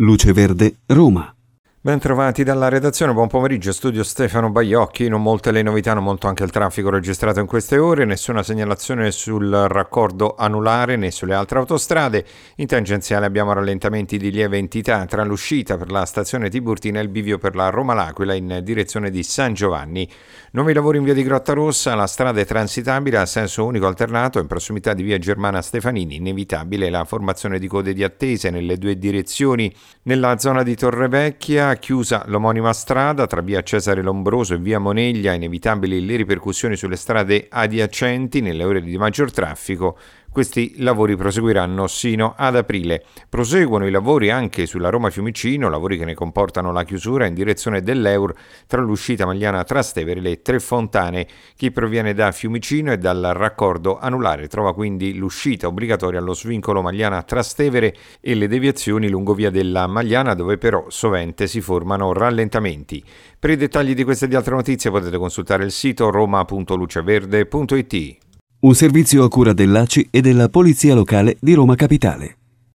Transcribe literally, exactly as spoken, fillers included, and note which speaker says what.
Speaker 1: Luce Verde, Roma.
Speaker 2: Ben trovati dalla redazione, buon pomeriggio, studio Stefano Baiocchi. Non molte le novità, non molto anche il traffico registrato in queste ore, nessuna segnalazione sul raccordo anulare né sulle altre autostrade. In tangenziale abbiamo rallentamenti di lieve entità tra l'uscita per la stazione Tiburtina e il bivio per la Roma-L'Aquila in direzione di San Giovanni. Nuovi lavori in via di Grottarossa, la strada è transitabile a senso unico alternato in prossimità di via Germana Stefanini, inevitabile la formazione di code di attesa nelle due direzioni. Nella zona di Torrevecchia chiusa l'omonima strada tra via Cesare Lombroso e via Moneglia, inevitabili le ripercussioni sulle strade adiacenti nelle ore di maggior traffico. Questi lavori proseguiranno sino ad aprile. Proseguono i lavori anche sulla Roma Fiumicino, lavori che ne comportano la chiusura in direzione dell'Eur tra l'uscita Magliana Trastevere e le Tre Fontane. Chi proviene da Fiumicino e dal raccordo anulare trova quindi l'uscita obbligatoria allo svincolo Magliana Trastevere e le deviazioni lungo via della Magliana, dove però sovente si formano rallentamenti. Per i dettagli di queste e di altre notizie potete consultare il sito roma punto luceverde punto it.
Speaker 1: Un servizio a cura dell'A C I e della Polizia Locale di Roma Capitale.